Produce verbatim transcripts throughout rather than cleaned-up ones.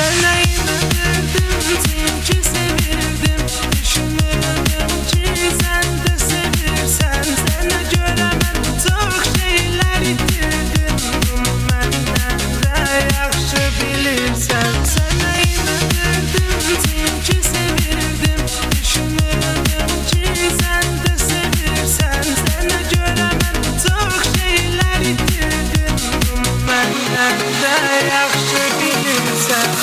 Sana inanırdım, çünkü sevirdim. Düşünürdüm ki sen de sevirsen. Sana göremem çok şeyler itirdim. Bunu benden de yaxşı bilirsen. Sana inanırdım, çünkü sevirdim. Düşünürdüm ki sen de sevirsen. Sana göremem çok şeyler itirdim. Bunu benden de yaxşı bilirsen.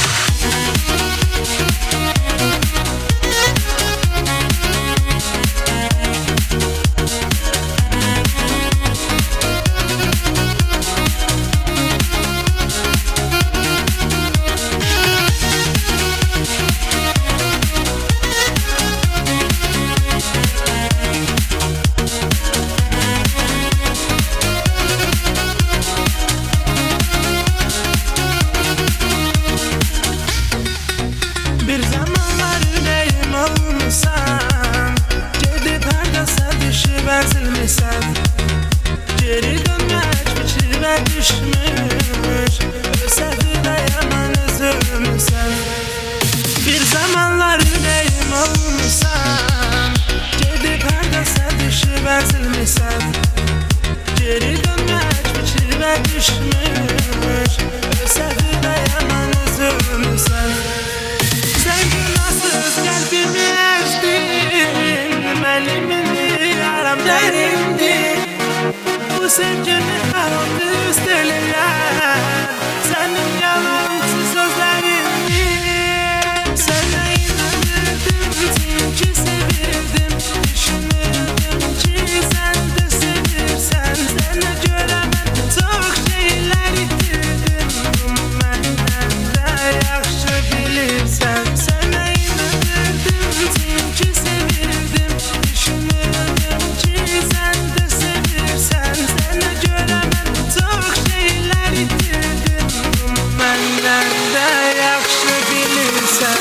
Bir zamanlar yüreğim olmuşsan, gedib hardasa düşüb əzilmişsən. Geri dönmək fikrə düşmüş, səhvdə yaman üzülmüsən. Bir zamanlar yüreğim olmuşsan, gedib hardasa düşüb əzilmişsən. Geri dönmək fikrə düşmüş, səhvdə yaman üzülmüsən. Sen günahsız kalbimi ezdin, benim yaram derimdi. Bu sevginin aldı üsteleyen, senin yalansız sözlerindi. Sana inanırdım, çünkü sevirdim. Düşünürdüm ki sen de sevirsen. Sana göremem çok şeyler itirdim. Bunu benden de yaxşı bilirsen. Sana inanırdım, çünkü sevirdim. Düşünürdüm ki sen de sevirsen. Sana göremem çok şeyler itirdim. Bunu benden de yaxşı bilirsen.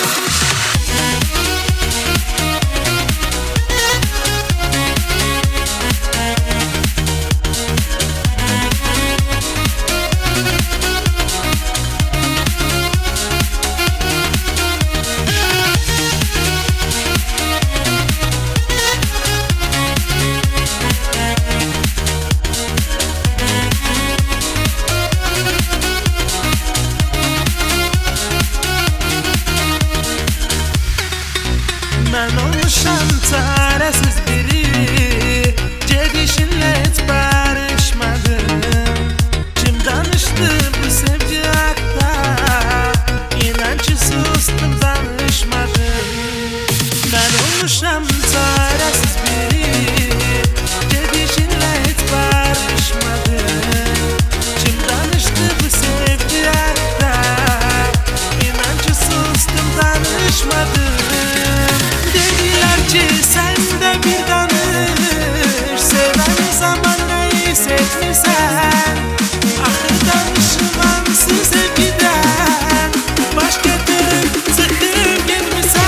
Ben olmuşam çaresiz biri, gedişinle hiç barışmadım. Kim danıştı bu sevgi hakkında, inan ki sustum danışmadım. Ben olmuşam çaresiz biri, gedişinle hiç barışmadım. Kim danıştı bu sevgi hakkında, inan ki sustum danışmadım. Dediler ki sen de bir danış, seven zaman ne hissetmişsen. Ahı danışmansın sevgiden, baş getirip sıkıp gelmişsen.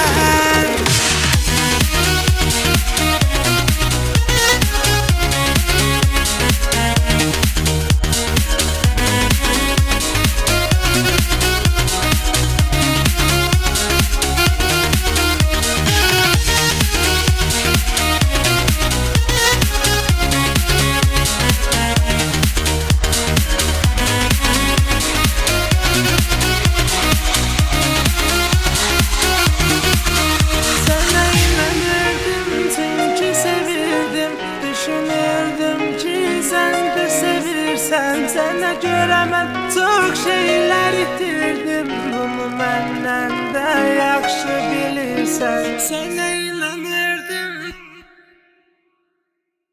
Sana inanırdım, çünkü sevirdim. Düşünürdüm ki sen de sevirsen. Sana göremem çok şeyler itirdim. Bunu benden de yaxşı bilirsen. Sana